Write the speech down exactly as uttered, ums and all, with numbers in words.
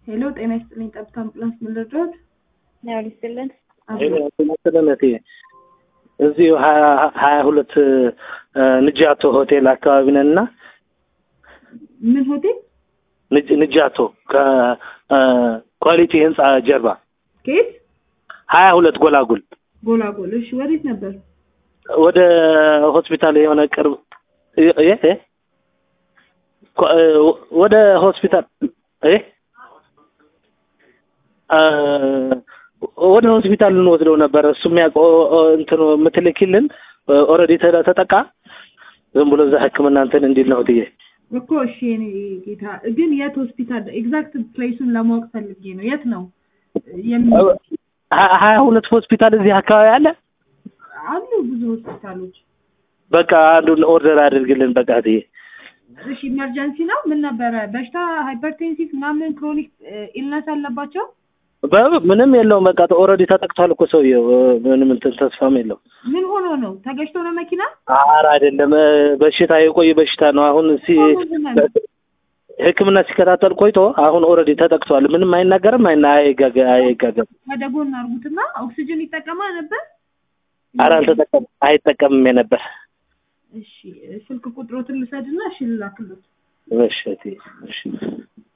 ሄሎ ጤና ይስጥልኝ ጠብታ አምቡላንስ ምን ልርዳዎት? ያው ልስጥልን። ሄሎ ተመስለነቴ እዚህ ሀያ ሁለት ንጃቶ ሆቴል አካባቢ ነንና ምን ሆቴል? ንጅ ንጃቶ ከኳሊቲ ህንጻ ጀርባ ከየት? ሀያ ሁለት ጎላጉል ጎላጉል። እሺ ወዴት ነበር? ወደ ሆስፒታል የሆነ ቅርብ እ እ ወደ ሆስፒታል እ ወደ ሆስፒታል እንወስደው ነበር እሱም ያቆ እንትን ምትልክልን ኦሬዲ ተጠቃ ዝም ብሎ እዛ ህክምና እንትን እንዲል ነው ትዬ እኮ እሺ እኔ ጌታ ግን የት ሆስፒታል ኤግዛክት ፕሌሱን ለማወቅ ፈልጌ ነው የት ነው የሚል ሀያ ሁለት ሆስፒታል እዚህ አካባቢ አለ አሉ ብዙ ሆስፒታሎች በቃ አንዱን ኦርደር አድርግልን በቃ ትዬ እሺ ኢመርጀንሲ ነው ምን ነበር በሽታ ሃይፐርቴንሲቭ ምናምን ክሮኒክ ኢልነስ አለባቸው ምንም የለውም በቃ ኦሬዲ ተጠቅቷል እኮ ሰውዬው ምንም እንትን ተስፋም የለው ምን ሆኖ ነው ተገጭቶ ነው መኪና ኧረ አይደለም በሽታ የቆየ በሽታ ነው አሁን ሲ ህክምና ሲከታተል ቆይቶ አሁን ኦሬዲ ተጠቅቷል ምንም አይናገርም አይና አይጋጋ አይጋጋም ወደ ጎን አርጉትና ኦክሲጅን ይጠቀማ ነበር ኧረ አልተጠቀም አይጠቀምም ነበር እሺ ስልክ ቁጥሮትን ልሰድና እሺ ልላክልዎት እሺ እሺ